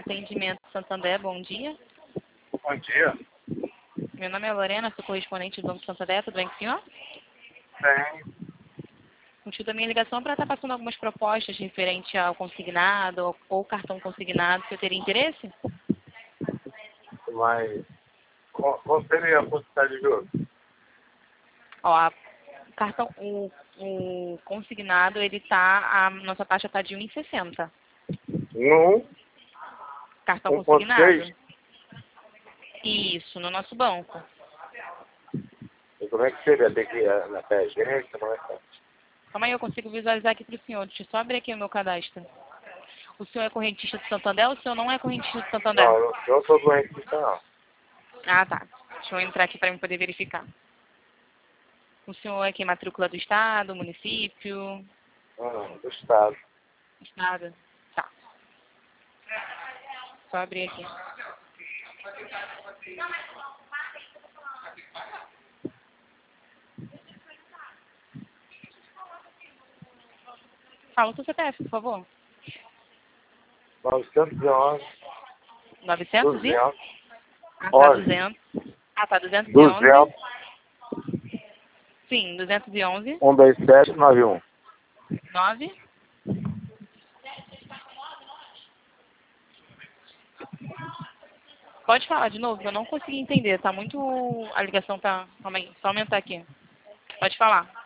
Atendimento Santander, bom dia. Bom dia. Meu nome é Lorena, sou correspondente do Banco Santander, tudo bem com o senhor? Bem, O motivo da minha ligação é para estar passando algumas propostas referente ao consignado ou cartão consignado. Você teria interesse? mas qual seria a possibilidade de juros? Ó, o consignado, a nossa taxa está de 1,60. No Cartão 1.6? consignado? Isso, no nosso banco. E como é que seria? Tem que ir na agência? Como é que é? Calma aí, eu consigo visualizar aqui para o senhor. Deixa eu só abrir aqui o meu cadastro. O senhor é correntista do Santander ou o senhor não é correntista do Santander? Não, eu não sou doentista, não. Ah, tá. Deixa eu entrar aqui para eu poder verificar. O senhor é que matrícula do estado, município? Não, do Estado. Estado? Tá. Só abrir aqui. Fala o seu CPF, por favor. 911, 900 e? 200, Ah, tá 200. Ah, tá 211. 200, Sim, 211. 127, 91. 9. Pode falar de novo, eu não consegui entender. Tá muito... A ligação tá... Calma aí, só aumentar aqui. Pode falar.